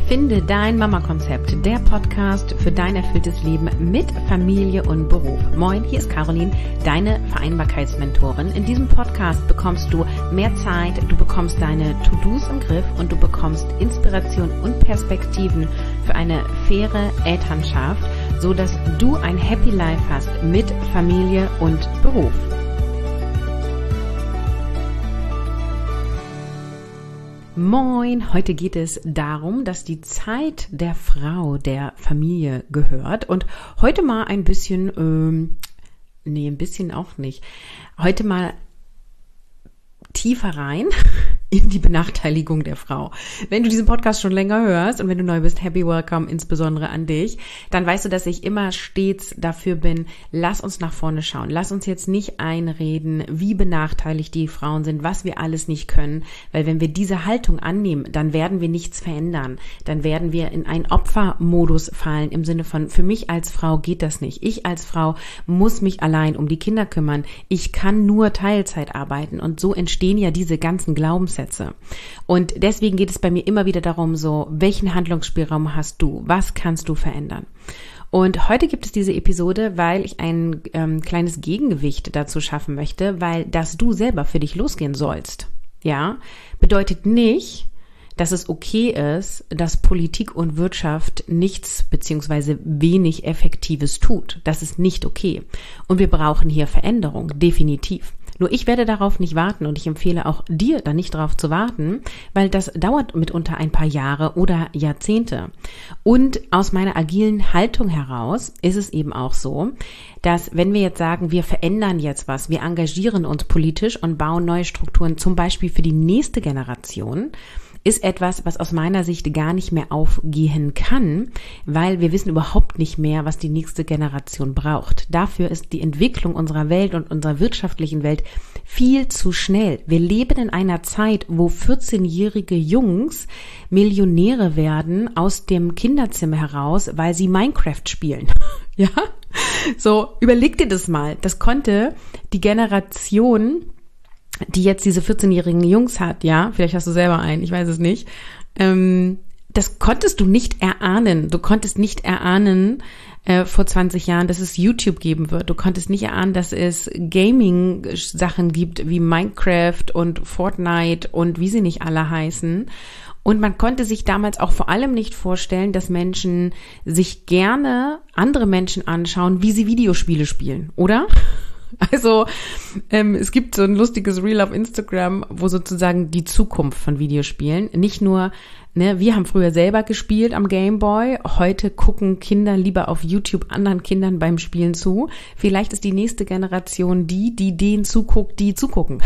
Finde dein Mama-Konzept, der Podcast für dein erfülltes Leben mit Familie und Beruf. Moin, hier ist Caroline, deine Vereinbarkeitsmentorin. In diesem Podcast bekommst du mehr Zeit, du bekommst deine To-Dos im Griff und du bekommst Inspiration und Perspektiven für eine faire Elternschaft, so dass du ein Happy Life hast mit Familie und Beruf. Moin, heute geht es darum, dass die Zeit der Frau der Familie gehört und heute mal ein bisschen, ein bisschen auch nicht, heute mal tiefer rein in die Benachteiligung der Frau. Wenn du diesen Podcast schon länger hörst und wenn du neu bist, happy welcome, insbesondere an dich, dann weißt du, dass ich immer stets dafür bin, lass uns nach vorne schauen. Lass uns jetzt nicht einreden, wie benachteiligt die Frauen sind, was wir alles nicht können, weil wenn wir diese Haltung annehmen, dann werden wir nichts verändern. Dann werden wir in einen Opfermodus fallen im Sinne von, für mich als Frau geht das nicht. Ich als Frau muss mich allein um die Kinder kümmern. Ich kann nur Teilzeit arbeiten und so entstehen ja diese ganzen Glaubenssätze. Und deswegen geht es bei mir immer wieder darum, so, welchen Handlungsspielraum hast du? Was kannst du verändern? Und heute gibt es diese Episode, weil ich ein kleines Gegengewicht dazu schaffen möchte, weil dass du selber für dich losgehen sollst, ja, bedeutet nicht, dass es okay ist, dass Politik und Wirtschaft nichts bzw. wenig Effektives tut. Das ist nicht okay. Und wir brauchen hier Veränderung, definitiv. Nur ich werde darauf nicht warten und ich empfehle auch dir, da nicht drauf zu warten, weil das dauert mitunter ein paar Jahre oder Jahrzehnte. Und aus meiner agilen Haltung heraus ist es eben auch so, dass wenn wir jetzt sagen, wir verändern jetzt was, wir engagieren uns politisch und bauen neue Strukturen, zum Beispiel für die nächste Generation, ist etwas, was aus meiner Sicht gar nicht mehr aufgehen kann, weil wir wissen überhaupt nicht mehr, was die nächste Generation braucht. Dafür ist die Entwicklung unserer Welt und unserer wirtschaftlichen Welt viel zu schnell. Wir leben in einer Zeit, wo 14-jährige Jungs Millionäre werden aus dem Kinderzimmer heraus, weil sie Minecraft spielen. Ja? So, überleg dir das mal. Das konnte die Generation, die jetzt diese 14-jährigen Jungs hat, ja, vielleicht hast du selber einen, ich weiß es nicht, das konntest du nicht erahnen. Du konntest nicht erahnen vor 20 Jahren, dass es YouTube geben wird. Du konntest nicht erahnen, dass es Gaming-Sachen gibt wie Minecraft und Fortnite und wie sie nicht alle heißen. Und man konnte sich damals auch vor allem nicht vorstellen, dass Menschen sich gerne andere Menschen anschauen, wie sie Videospiele spielen, oder? Also es gibt so ein lustiges Reel auf Instagram, wo sozusagen die Zukunft von Videospielen, nicht nur, wir haben früher selber gespielt am Gameboy, heute gucken Kinder lieber auf YouTube anderen Kindern beim Spielen zu. Vielleicht ist die nächste Generation die denen zuguckt, die zugucken.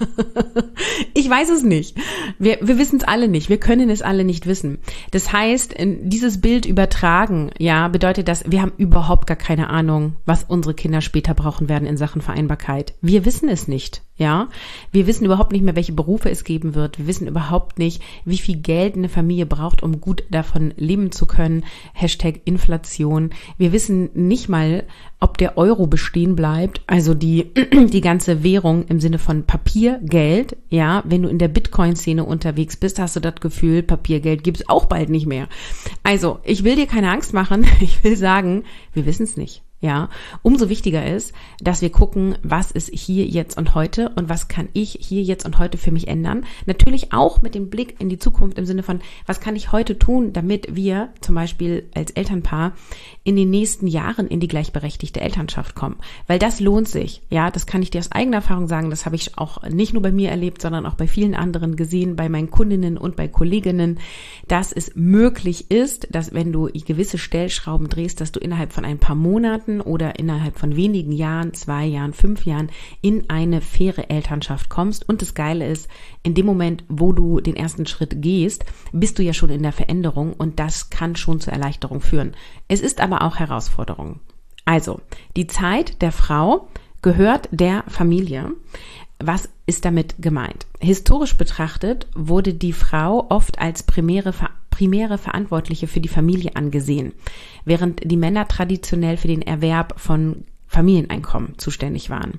Ich weiß es nicht. Wir wissen es alle nicht. Wir können es alle nicht wissen. Das heißt, dieses Bild übertragen, ja, bedeutet das, wir haben überhaupt gar keine Ahnung, was unsere Kinder später brauchen werden in Sachen Vereinbarkeit. Wir wissen es nicht, ja. Wir wissen überhaupt nicht mehr, welche Berufe es geben wird. Wir wissen überhaupt nicht, wie viel Geld eine Familie braucht, um gut davon leben zu können. #Inflation. Wir wissen nicht mal, ob der Euro bestehen bleibt, also die ganze Währung im Sinne von Papiergeld, ja, wenn du in der Bitcoin-Szene unterwegs bist, hast du das Gefühl, Papiergeld gibt's auch bald nicht mehr. Also, ich will dir keine Angst machen, ich will sagen, wir wissen es nicht. Ja, umso wichtiger ist, dass wir gucken, was ist hier, jetzt und heute und was kann ich hier, jetzt und heute für mich ändern. Natürlich auch mit dem Blick in die Zukunft im Sinne von, was kann ich heute tun, damit wir zum Beispiel als Elternpaar in den nächsten Jahren in die gleichberechtigte Elternschaft kommen. Weil das lohnt sich. Ja, das kann ich dir aus eigener Erfahrung sagen. Das habe ich auch nicht nur bei mir erlebt, sondern auch bei vielen anderen gesehen, bei meinen Kundinnen und bei Kolleginnen, dass es möglich ist, dass wenn du gewisse Stellschrauben drehst, dass du innerhalb von ein paar Monaten oder innerhalb von wenigen Jahren, 2 Jahren, 5 Jahren in eine faire Elternschaft kommst. Und das Geile ist, in dem Moment, wo du den ersten Schritt gehst, bist du ja schon in der Veränderung und das kann schon zur Erleichterung führen. Es ist aber auch Herausforderung. Also, die Zeit der Frau gehört der Familie. Was ist damit gemeint? Historisch betrachtet wurde die Frau oft als primäre Verantwortliche für die Familie angesehen, während die Männer traditionell für den Erwerb von Familieneinkommen zuständig waren.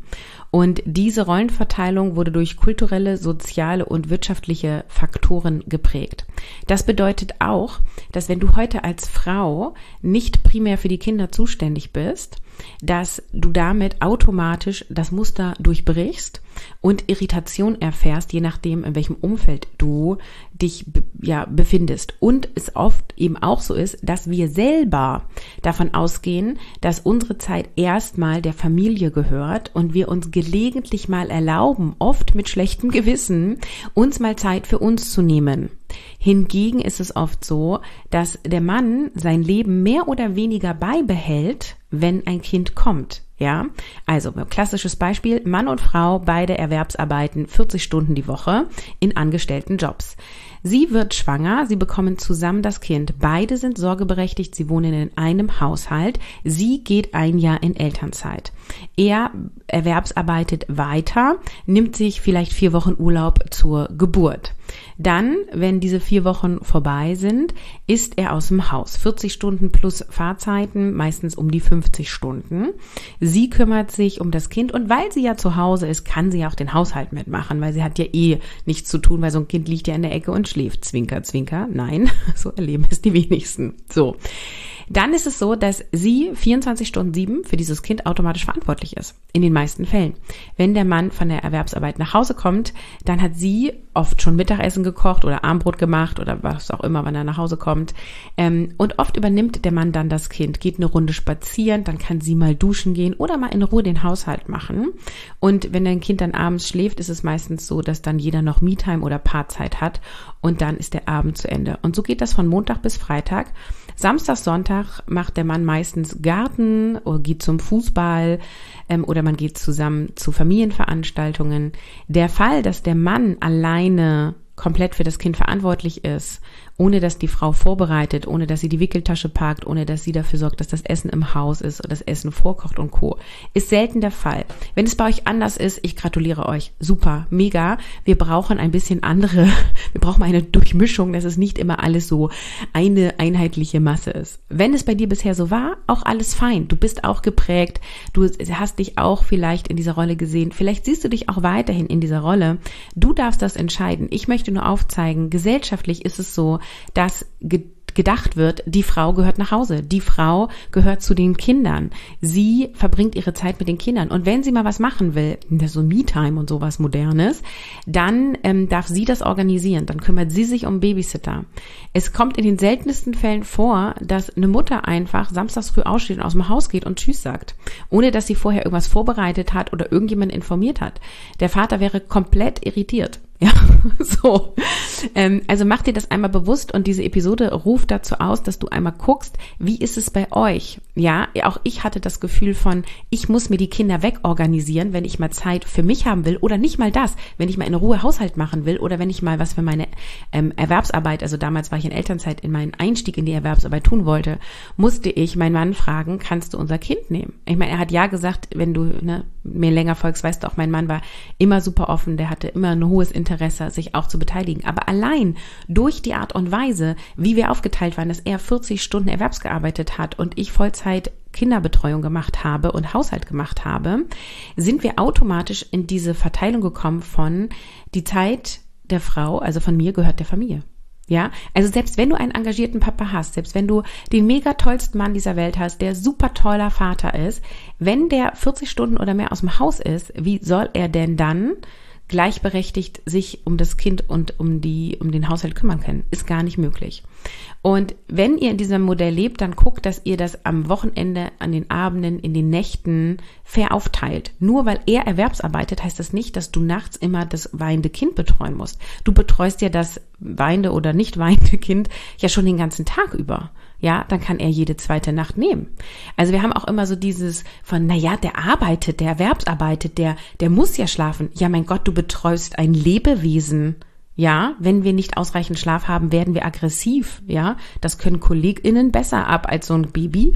Und diese Rollenverteilung wurde durch kulturelle, soziale und wirtschaftliche Faktoren geprägt. Das bedeutet auch, dass wenn du heute als Frau nicht primär für die Kinder zuständig bist, dass du damit automatisch das Muster durchbrichst und Irritation erfährst, je nachdem, in welchem Umfeld du dich befindest. Und es oft eben auch so ist, dass wir selber davon ausgehen, dass unsere Zeit erstmal der Familie gehört und wir uns gelegentlich mal erlauben, oft mit schlechtem Gewissen, uns mal Zeit für uns zu nehmen. Hingegen ist es oft so, dass der Mann sein Leben mehr oder weniger beibehält, wenn ein Kind kommt. Ja, also klassisches Beispiel, Mann und Frau, beide erwerbsarbeiten 40 Stunden die Woche in angestellten Jobs. Sie wird schwanger, sie bekommen zusammen das Kind. Beide sind sorgeberechtigt, sie wohnen in einem Haushalt. Sie geht ein Jahr in Elternzeit. Er erwerbsarbeitet weiter, nimmt sich vielleicht 4 Wochen Urlaub zur Geburt. Dann, wenn diese 4 Wochen vorbei sind, ist er aus dem Haus. 40 Stunden plus Fahrzeiten, meistens um die 50 Stunden. Sie kümmert sich um das Kind und weil sie ja zu Hause ist, kann sie ja auch den Haushalt mitmachen, weil sie hat ja nichts zu tun, weil so ein Kind liegt ja in der Ecke und schläft. Zwinker, zwinker. Nein, so erleben es die wenigsten. So. Dann ist es so, dass sie 24/7 für dieses Kind automatisch verantwortlich ist. In den meisten Fällen. Wenn der Mann von der Erwerbsarbeit nach Hause kommt, dann hat sie oft schon Mittagessen gekocht oder Abendbrot gemacht oder was auch immer, wann er nach Hause kommt. Und oft übernimmt der Mann dann das Kind, geht eine Runde spazieren, dann kann sie mal duschen gehen oder mal in Ruhe den Haushalt machen. Und wenn dein Kind dann abends schläft, ist es meistens so, dass dann jeder noch Me-Time oder Paarzeit hat und dann ist der Abend zu Ende. Und so geht das von Montag bis Freitag. Samstag, Sonntag macht der Mann meistens Garten oder geht zum Fußball oder man geht zusammen zu Familienveranstaltungen. Der Fall, dass der Mann alleine komplett für das Kind verantwortlich ist, ohne dass die Frau vorbereitet, ohne dass sie die Wickeltasche packt, ohne dass sie dafür sorgt, dass das Essen im Haus ist oder das Essen vorkocht und Co., ist selten der Fall. Wenn es bei euch anders ist, ich gratuliere euch. Super, mega. Wir brauchen ein bisschen wir brauchen eine Durchmischung, dass es nicht immer alles so eine einheitliche Masse ist. Wenn es bei dir bisher so war, auch alles fein. Du bist auch geprägt, du hast dich auch vielleicht in dieser Rolle gesehen, vielleicht siehst du dich auch weiterhin in dieser Rolle. Du darfst das entscheiden. Ich möchte nur aufzeigen, gesellschaftlich ist es so, dass gedacht wird, die Frau gehört nach Hause, die Frau gehört zu den Kindern, sie verbringt ihre Zeit mit den Kindern und wenn sie mal was machen will, so Me-Time und sowas Modernes, dann darf sie das organisieren, dann kümmert sie sich um Babysitter. Es kommt in den seltensten Fällen vor, dass eine Mutter einfach samstags früh aussteht und aus dem Haus geht und Tschüss sagt, ohne dass sie vorher irgendwas vorbereitet hat oder irgendjemand informiert hat. Der Vater wäre komplett irritiert. Ja, so. Also mach dir das einmal bewusst und diese Episode ruft dazu aus, dass du einmal guckst, wie ist es bei euch? Ja, auch ich hatte das Gefühl von, ich muss mir die Kinder wegorganisieren, wenn ich mal Zeit für mich haben will oder nicht mal das, wenn ich mal in Ruhe Haushalt machen will oder wenn ich mal was für meine Erwerbsarbeit, also damals war ich in Elternzeit, in meinen Einstieg in die Erwerbsarbeit tun wollte, musste ich meinen Mann fragen, kannst du unser Kind nehmen? Ich meine, er hat ja gesagt, wenn du mir länger folgst, weißt du auch, mein Mann war immer super offen, der hatte immer ein hohes Interesse, sich auch zu beteiligen. Aber allein durch die Art und Weise, wie wir aufgeteilt waren, dass er 40 Stunden erwerbsgearbeitet hat und ich Vollzeit Kinderbetreuung gemacht habe und Haushalt gemacht habe, sind wir automatisch in diese Verteilung gekommen von die Zeit der Frau, also von mir gehört der Familie. Ja, also selbst wenn du einen engagierten Papa hast, selbst wenn du den mega tollsten Mann dieser Welt hast, der super toller Vater ist, wenn der 40 Stunden oder mehr aus dem Haus ist, wie soll er denn dann gleichberechtigt sich um das Kind und um den Haushalt kümmern können? Ist gar nicht möglich. Und wenn ihr in diesem Modell lebt, dann guckt, dass ihr das am Wochenende, an den Abenden, in den Nächten fair aufteilt. Nur weil er erwerbsarbeitet, heißt das nicht, dass du nachts immer das weinende Kind betreuen musst. Du betreust ja das weinende oder nicht weinende Kind ja schon den ganzen Tag über. Ja, dann kann er jede zweite Nacht nehmen. Also wir haben auch immer so dieses von, der arbeitet, der erwerbsarbeitet, der muss ja schlafen. Ja, mein Gott, du betreust ein Lebewesen. Ja, wenn wir nicht ausreichend Schlaf haben, werden wir aggressiv. Ja, das können KollegInnen besser ab als so ein Baby.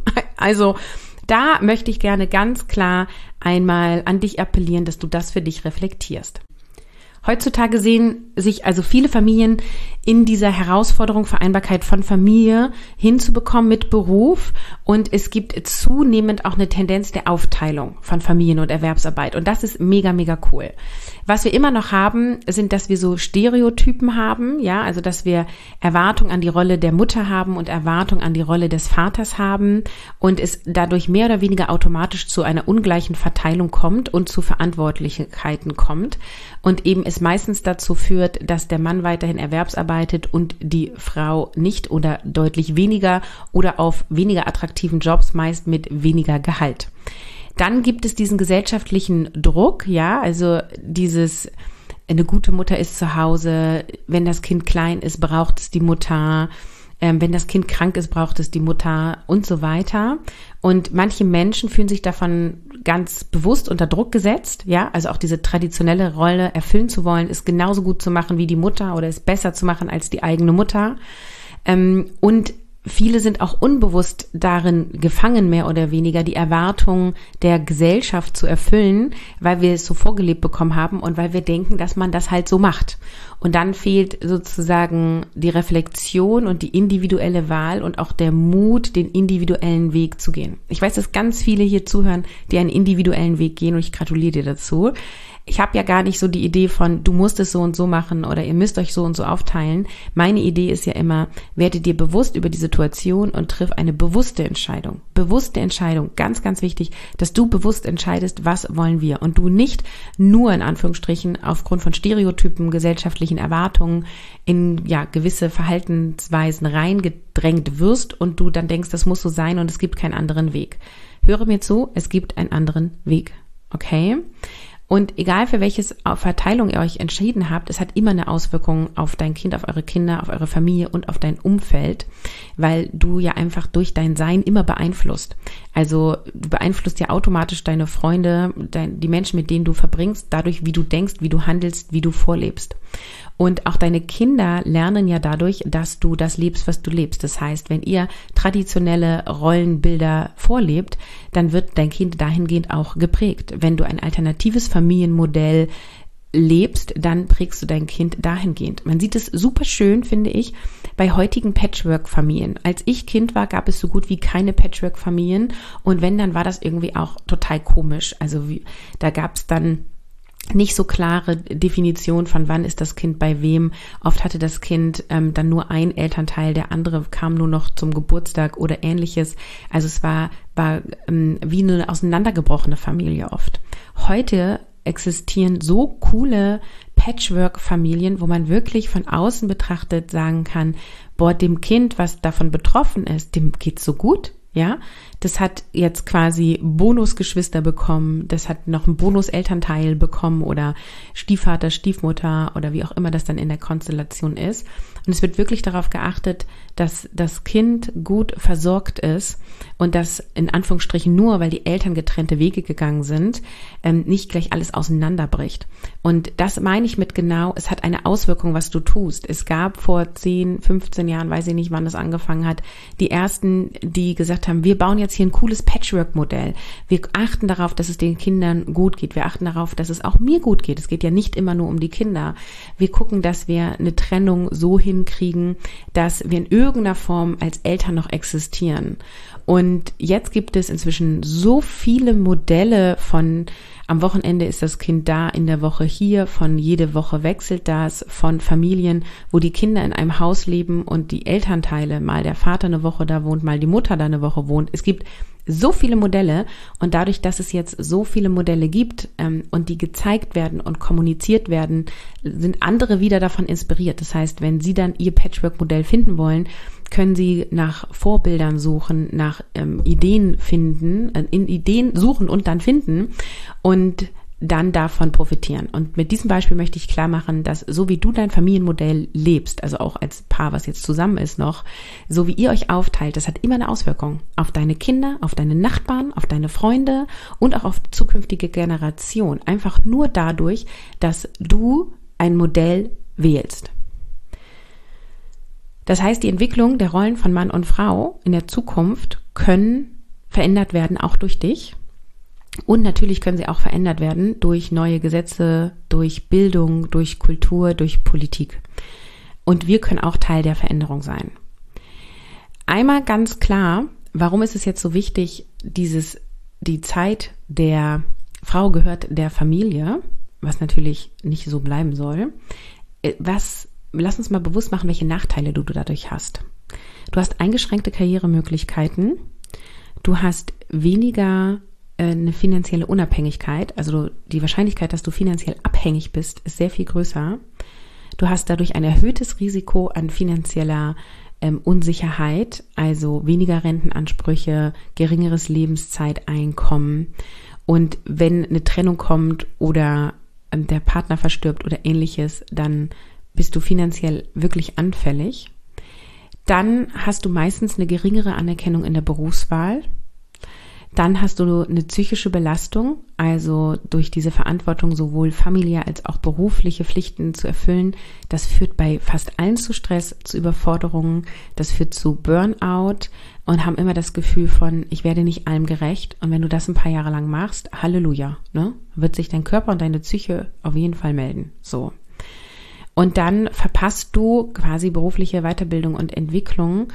Also da möchte ich gerne ganz klar einmal an dich appellieren, dass du das für dich reflektierst. Heutzutage sehen sich also viele Familien in dieser Herausforderung Vereinbarkeit von Familie hinzubekommen mit Beruf. Und es gibt zunehmend auch eine Tendenz der Aufteilung von Familien- und Erwerbsarbeit. Und das ist mega, mega cool. Was wir immer noch haben, sind, dass wir so Stereotypen haben, ja, also dass wir Erwartungen an die Rolle der Mutter haben und Erwartungen an die Rolle des Vaters haben und es dadurch mehr oder weniger automatisch zu einer ungleichen Verteilung kommt und zu Verantwortlichkeiten kommt und eben es meistens dazu führt, dass der Mann weiterhin erwerbsarbeitet und die Frau nicht oder deutlich weniger oder auf weniger attraktiven Jobs, meist mit weniger Gehalt. Dann gibt es diesen gesellschaftlichen Druck, ja, also eine gute Mutter ist zu Hause, wenn das Kind klein ist, braucht es die Mutter, wenn das Kind krank ist, braucht es die Mutter und so weiter. Und manche Menschen fühlen sich davon ganz bewusst unter Druck gesetzt, ja, also auch diese traditionelle Rolle erfüllen zu wollen, ist genauso gut zu machen wie die Mutter oder ist besser zu machen als die eigene Mutter. Und viele sind auch unbewusst darin gefangen, mehr oder weniger die Erwartungen der Gesellschaft zu erfüllen, weil wir es so vorgelebt bekommen haben und weil wir denken, dass man das halt so macht. Und dann fehlt sozusagen die Reflexion und die individuelle Wahl und auch der Mut, den individuellen Weg zu gehen. Ich weiß, dass ganz viele hier zuhören, die einen individuellen Weg gehen und ich gratuliere dir dazu. Ich habe ja gar nicht so die Idee von, du musst es so und so machen oder ihr müsst euch so und so aufteilen. Meine Idee ist ja immer, werde dir bewusst über die Situation und triff eine bewusste Entscheidung. Bewusste Entscheidung, ganz, ganz wichtig, dass du bewusst entscheidest, was wollen wir und du nicht nur in Anführungsstrichen aufgrund von Stereotypen, gesellschaftlichen Erwartungen in gewisse Verhaltensweisen reingedrängt wirst und du dann denkst, das muss so sein und es gibt keinen anderen Weg. Höre mir zu, es gibt einen anderen Weg, okay? Und egal für welches Verteilung ihr euch entschieden habt, es hat immer eine Auswirkung auf dein Kind, auf eure Kinder, auf eure Familie und auf dein Umfeld, weil du ja einfach durch dein Sein immer beeinflusst. Also du beeinflusst ja automatisch deine Freunde, die Menschen, mit denen du verbringst, dadurch, wie du denkst, wie du handelst, wie du vorlebst. Und auch deine Kinder lernen ja dadurch, dass du das lebst, was du lebst. Das heißt, wenn ihr traditionelle Rollenbilder vorlebt, dann wird dein Kind dahingehend auch geprägt. Wenn du ein alternatives Familienmodell lebst, dann prägst du dein Kind dahingehend. Man sieht es super schön, finde ich, bei heutigen Patchwork-Familien. Als ich Kind war, gab es so gut wie keine Patchwork-Familien und wenn, dann war das irgendwie auch total komisch. Also da gab es dann nicht so klare Definition von wann ist das Kind bei wem. Oft hatte das Kind dann nur ein Elternteil, der andere kam nur noch zum Geburtstag oder ähnliches. Also es war wie eine auseinandergebrochene Familie oft. Heute existieren so coole Patchwork-Familien, wo man wirklich von außen betrachtet sagen kann, boah, dem Kind, was davon betroffen ist, dem geht's so gut. Ja, das hat jetzt quasi Bonusgeschwister bekommen, das hat noch einen Bonus-Elternteil bekommen oder Stiefvater, Stiefmutter oder wie auch immer das dann in der Konstellation ist. Und es wird wirklich darauf geachtet, dass das Kind gut versorgt ist und dass in Anführungsstrichen nur, weil die Eltern getrennte Wege gegangen sind, nicht gleich alles auseinanderbricht. Und das meine ich mit genau, es hat eine Auswirkung, was du tust. Es gab vor 10, 15 Jahren, weiß ich nicht, wann das angefangen hat, die ersten, die gesagt haben, wir bauen jetzt hier ein cooles Patchwork-Modell. Wir achten darauf, dass es den Kindern gut geht. Wir achten darauf, dass es auch mir gut geht. Es geht ja nicht immer nur um die Kinder. Wir gucken, dass wir eine Trennung so hinkriegen, dass wir in irgendeiner Form als Eltern noch existieren. Und jetzt gibt es inzwischen so viele Modelle von am Wochenende ist das Kind da, in der Woche hier, von jede Woche wechselt das, von Familien, wo die Kinder in einem Haus leben und die Elternteile, mal der Vater eine Woche da wohnt, mal die Mutter da eine Woche wohnt. Es gibt so viele Modelle und dadurch, dass es jetzt so viele Modelle gibt und die gezeigt werden und kommuniziert werden, sind andere wieder davon inspiriert. Das heißt, wenn sie dann ihr Patchwork-Modell finden wollen, können sie nach Vorbildern suchen, nach Ideen finden, in Ideen suchen und dann finden und dann davon profitieren. Und mit diesem Beispiel möchte ich klar machen, dass so wie du dein Familienmodell lebst, also auch als Paar, was jetzt zusammen ist noch, so wie ihr euch aufteilt, das hat immer eine Auswirkung auf deine Kinder, auf deine Nachbarn, auf deine Freunde und auch auf die zukünftige Generation. Einfach nur dadurch, dass du ein Modell wählst. Das heißt, die Entwicklung der Rollen von Mann und Frau in der Zukunft können verändert werden, auch durch dich. Und natürlich können sie auch verändert werden durch neue Gesetze, durch Bildung, durch Kultur, durch Politik. Und wir können auch Teil der Veränderung sein. Einmal ganz klar, warum ist es jetzt so wichtig, die Zeit der Frau gehört der Familie, was natürlich nicht so bleiben soll. Lass uns mal bewusst machen, welche Nachteile du dadurch hast. Du hast eingeschränkte Karrieremöglichkeiten, du hast weniger eine finanzielle Unabhängigkeit, also die Wahrscheinlichkeit, dass du finanziell abhängig bist, ist sehr viel größer. Du hast dadurch ein erhöhtes Risiko an finanzieller Unsicherheit, also weniger Rentenansprüche, geringeres Lebenszeiteinkommen. Und wenn eine Trennung kommt oder der Partner verstirbt oder ähnliches, dann bist du finanziell wirklich anfällig. Dann hast du meistens eine geringere Anerkennung in der Berufswahl. Dann hast du eine psychische Belastung, also durch diese Verantwortung sowohl familiär als auch berufliche Pflichten zu erfüllen. Das führt bei fast allen zu Stress, zu Überforderungen, das führt zu Burnout und haben immer das Gefühl von, ich werde nicht allem gerecht. Und wenn du das ein paar Jahre lang machst, Halleluja, ne, wird sich dein Körper und deine Psyche auf jeden Fall melden. So. Und dann verpasst du quasi berufliche Weiterbildung und Entwicklung,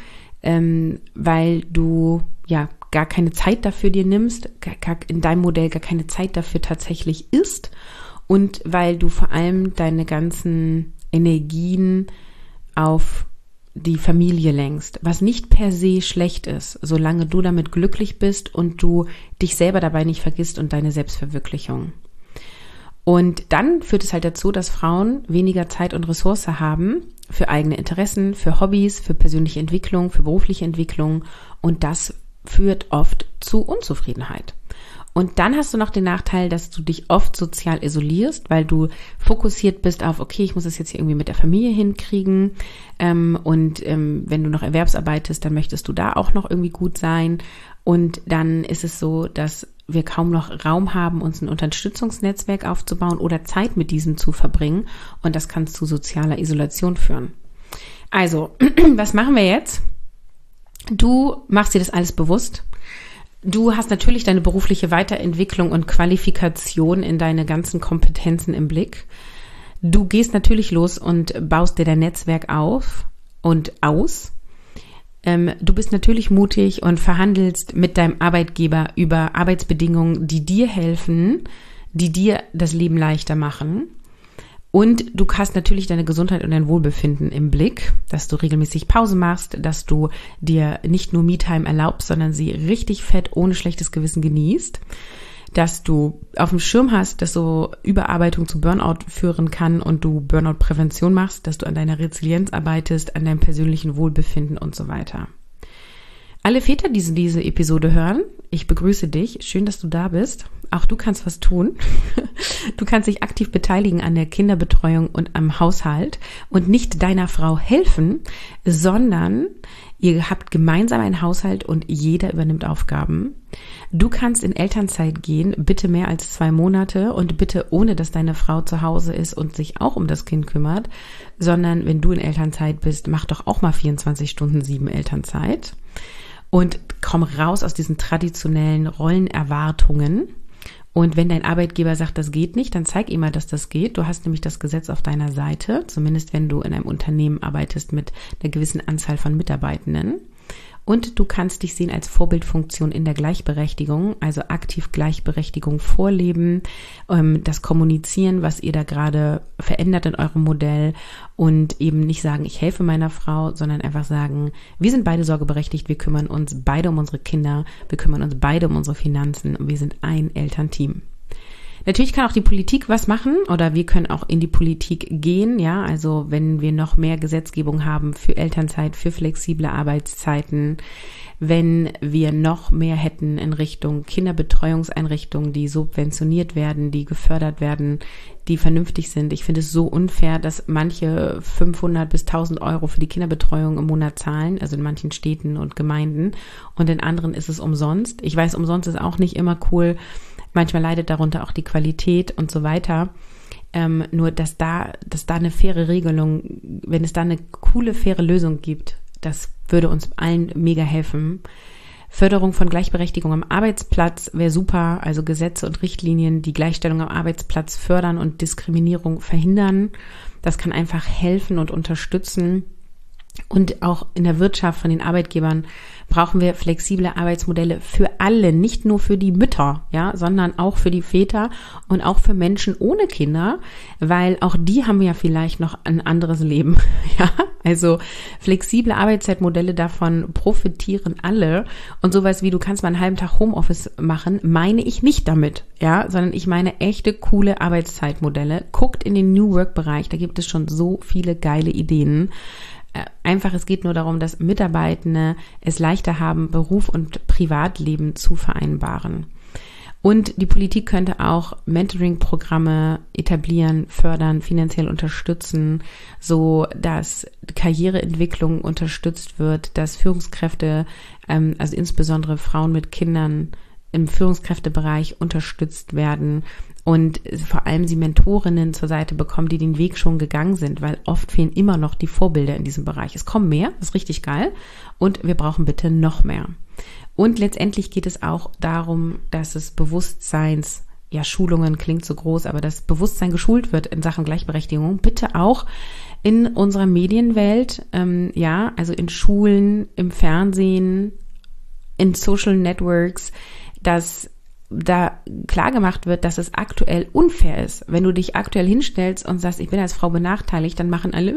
weil du ja gar keine Zeit dafür dir nimmst, in deinem Modell gar keine Zeit dafür tatsächlich ist und weil du vor allem deine ganzen Energien auf die Familie lenkst, was nicht per se schlecht ist, solange du damit glücklich bist und du dich selber dabei nicht vergisst und deine Selbstverwirklichung. Und dann führt es halt dazu, dass Frauen weniger Zeit und Ressource haben für eigene Interessen, für Hobbys, für persönliche Entwicklung, für berufliche Entwicklung und das führt oft zu Unzufriedenheit. Und dann hast du noch den Nachteil, dass du dich oft sozial isolierst, weil du fokussiert bist auf, okay, ich muss es jetzt hier irgendwie mit der Familie hinkriegen und wenn du noch erwerbsarbeitest, dann möchtest du da auch noch irgendwie gut sein und dann ist es so, dass wir kaum noch Raum haben, uns ein Unterstützungsnetzwerk aufzubauen oder Zeit mit diesem zu verbringen und das kann zu sozialer Isolation führen. Also, was machen wir jetzt? Du machst dir das alles bewusst. Du hast natürlich deine berufliche Weiterentwicklung und Qualifikation in deine ganzen Kompetenzen im Blick. Du gehst natürlich los und baust dir dein Netzwerk auf und aus. Du bist natürlich mutig und verhandelst mit deinem Arbeitgeber über Arbeitsbedingungen, die dir helfen, die dir das Leben leichter machen. Und du hast natürlich deine Gesundheit und dein Wohlbefinden im Blick, dass du regelmäßig Pause machst, dass du dir nicht nur Me-Time erlaubst, sondern sie richtig fett ohne schlechtes Gewissen genießt, dass du auf dem Schirm hast, dass so Überarbeitung zu Burnout führen kann und du Burnout-Prävention machst, dass du an deiner Resilienz arbeitest, an deinem persönlichen Wohlbefinden und so weiter. Alle Väter, die diese Episode hören, ich begrüße dich. Schön, dass du da bist. Auch du kannst was tun. Du kannst dich aktiv beteiligen an der Kinderbetreuung und am Haushalt und nicht deiner Frau helfen, sondern ihr habt gemeinsam einen Haushalt und jeder übernimmt Aufgaben. Du kannst in Elternzeit gehen, bitte mehr als 2 Monate und bitte ohne, dass deine Frau zu Hause ist und sich auch um das Kind kümmert, sondern wenn du in Elternzeit bist, mach doch auch mal 24 Stunden 7 Elternzeit. Und komm raus aus diesen traditionellen Rollenerwartungen. Und wenn dein Arbeitgeber sagt, das geht nicht, dann zeig ihm mal, dass das geht. Du hast nämlich das Gesetz auf deiner Seite, zumindest wenn du in einem Unternehmen arbeitest mit einer gewissen Anzahl von Mitarbeitenden. Und du kannst dich sehen als Vorbildfunktion in der Gleichberechtigung, also aktiv Gleichberechtigung vorleben, das Kommunizieren, was ihr da gerade verändert in eurem Modell und eben nicht sagen, ich helfe meiner Frau, sondern einfach sagen, wir sind beide sorgeberechtigt, wir kümmern uns beide um unsere Kinder, wir kümmern uns beide um unsere Finanzen und wir sind ein Elternteam. Natürlich kann auch die Politik was machen oder wir können auch in die Politik gehen, ja, also wenn wir noch mehr Gesetzgebung haben für Elternzeit, für flexible Arbeitszeiten, wenn wir noch mehr hätten in Richtung Kinderbetreuungseinrichtungen, die subventioniert werden, die gefördert werden, die vernünftig sind. Ich finde es so unfair, dass manche 500 bis 1000 Euro für die Kinderbetreuung im Monat zahlen, also in manchen Städten und Gemeinden und in anderen ist es umsonst. Ich weiß, umsonst ist auch nicht immer cool. Manchmal leidet darunter auch die Qualität und so weiter. Nur, dass da eine faire Regelung, wenn es da eine coole, faire Lösung gibt, das würde uns allen mega helfen. Förderung von Gleichberechtigung am Arbeitsplatz wäre super, also Gesetze und Richtlinien, die Gleichstellung am Arbeitsplatz fördern und Diskriminierung verhindern. Das kann einfach helfen und unterstützen. Und auch in der Wirtschaft von den Arbeitgebern brauchen wir flexible Arbeitsmodelle für alle, nicht nur für die Mütter, ja, sondern auch für die Väter und auch für Menschen ohne Kinder, weil auch die haben ja vielleicht noch ein anderes Leben, ja. Also flexible Arbeitszeitmodelle, davon profitieren alle. Und sowas wie, du kannst mal einen halben Tag Homeoffice machen, meine ich nicht damit, ja, sondern ich meine echte coole Arbeitszeitmodelle. Guckt in den New Work-Bereich, da gibt es schon so viele geile Ideen. Einfach, es geht nur darum, dass Mitarbeitende es leichter haben, Beruf und Privatleben zu vereinbaren. Und die Politik könnte auch Mentoring-Programme etablieren, fördern, finanziell unterstützen, so dass Karriereentwicklung unterstützt wird, dass Führungskräfte, also insbesondere Frauen mit Kindern im Führungskräftebereich unterstützt werden und vor allem sie Mentorinnen zur Seite bekommen, die den Weg schon gegangen sind, weil oft fehlen immer noch die Vorbilder in diesem Bereich. Es kommen mehr, das ist richtig geil, und wir brauchen bitte noch mehr. Und letztendlich geht es auch darum, dass es Schulungen klingt so groß, aber das Bewusstsein geschult wird in Sachen Gleichberechtigung, bitte auch in unserer Medienwelt, also in Schulen, im Fernsehen, in Social Networks, dass da klar gemacht wird, dass es aktuell unfair ist. Wenn du dich aktuell hinstellst und sagst, ich bin als Frau benachteiligt, dann machen alle,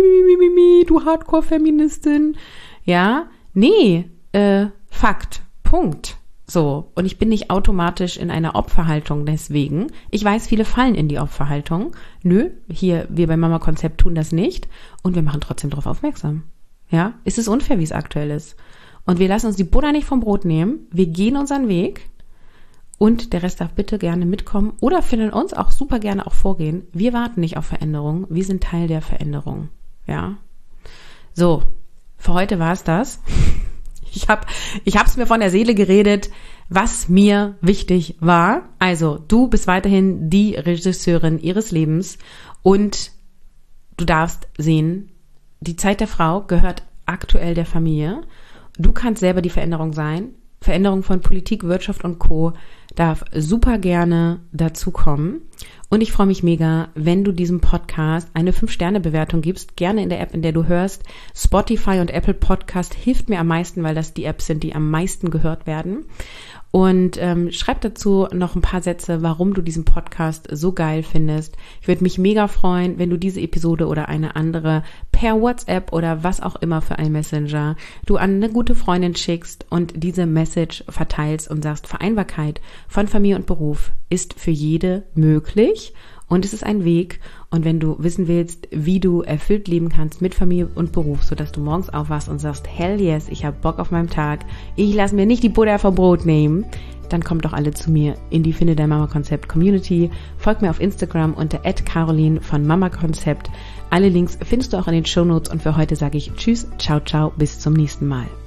du Hardcore-Feministin. Ja, nee, Fakt, Punkt. So, und ich bin nicht automatisch in einer Opferhaltung deswegen. Ich weiß, viele fallen in die Opferhaltung. Nö, hier, wir bei Mama Konzept tun das nicht und wir machen trotzdem darauf aufmerksam. Ja, ist es unfair, wie es aktuell ist. Und wir lassen uns die Butter nicht vom Brot nehmen. Wir gehen unseren Weg und der Rest darf bitte gerne mitkommen oder finden uns auch super gerne auch vorgehen. Wir warten nicht auf Veränderung. Wir sind Teil der Veränderung. Ja. So, für heute war es das. Ich hab's mir von der Seele geredet, was mir wichtig war. Also, du bist weiterhin die Regisseurin ihres Lebens und du darfst sehen, die Zeit der Frau gehört aktuell der Familie. Du kannst selber die Veränderung sein. Veränderung von Politik, Wirtschaft und Co. darf super gerne dazukommen. Und ich freue mich mega, wenn du diesem Podcast eine 5-Sterne-Bewertung gibst, gerne in der App, in der du hörst. Spotify und Apple Podcast hilft mir am meisten, weil das die Apps sind, die am meisten gehört werden. Und schreib dazu noch ein paar Sätze, warum du diesen Podcast so geil findest. Ich würde mich mega freuen, wenn du diese Episode oder eine andere per WhatsApp oder was auch immer für ein Messenger du an eine gute Freundin schickst und diese Message verteilst und sagst, Vereinbarkeit von Familie und Beruf ist für jede möglich. Und es ist ein Weg. Und wenn du wissen willst, wie du erfüllt leben kannst mit Familie und Beruf, sodass du morgens aufwachst und sagst, hell yes, ich habe Bock auf meinen Tag, ich lasse mir nicht die Butter vom Brot nehmen, dann kommt doch alle zu mir in die Finde dein Mama Konzept Community. Folgt mir auf Instagram unter @Caroline von Mama Konzept. Alle Links findest du auch in den Shownotes und für heute sage ich Tschüss, ciao, ciao, bis zum nächsten Mal.